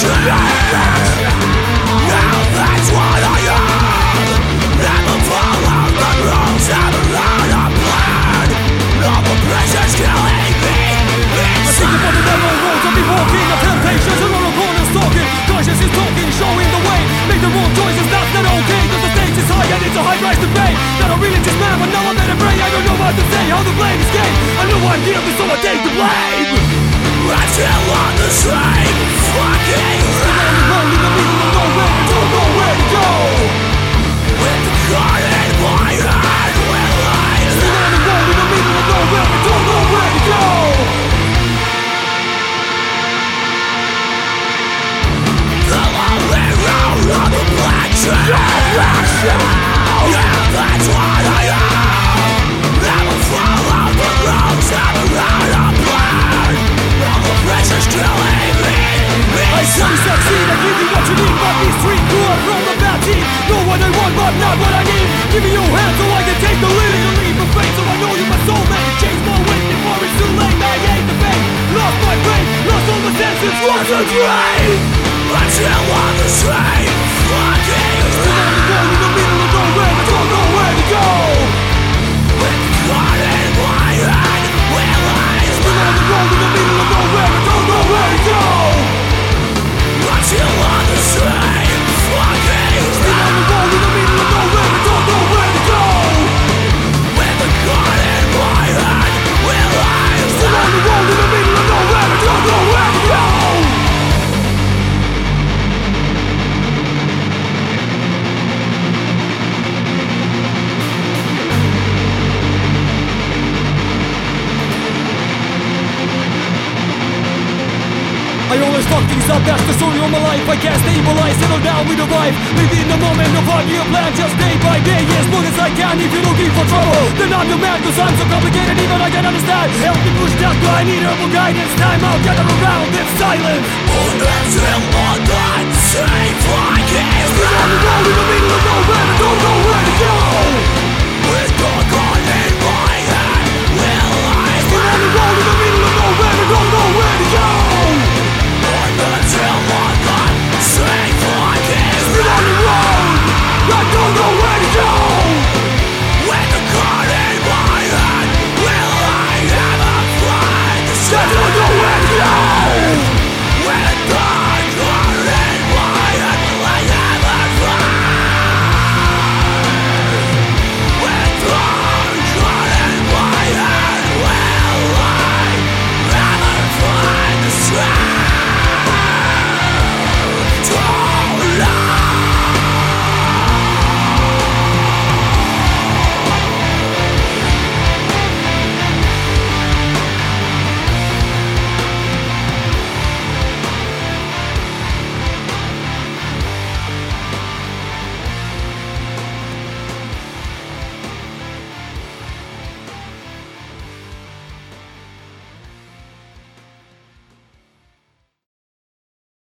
I always fuck things up, that's the story of my life. I can't stabilize, settle down, we arrive. Maybe in the moment, no five-year plan, just day by day, as long as I can. If you're looking for trouble, then I'm your man, cause I'm so complicated, even I can understand. Help me push that I need herbal guidance. Time out, gather around in silence. Until all done, safe like it. We're on the road in the middle of nowhere, I don't know where to go. With the gun in my hand, will I We're on the road in the